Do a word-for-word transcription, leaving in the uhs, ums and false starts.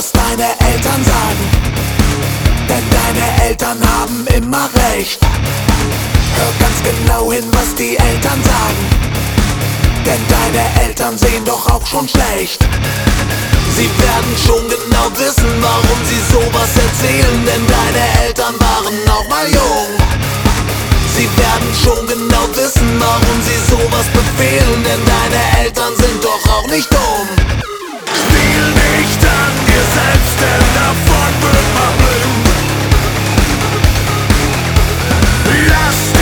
was deine Eltern sagen, denn deine Eltern haben immer recht. Hör ganz genau hin, was die Eltern sagen, denn deine Eltern sehen doch auch schon schlecht. Sie werden schon genau wissen, warum sie sowas erzählen, denn deine Eltern waren auch mal jung. Sie werden schon genau wissen, warum sie sowas befehlen, denn deine Eltern sind doch auch nicht dumm.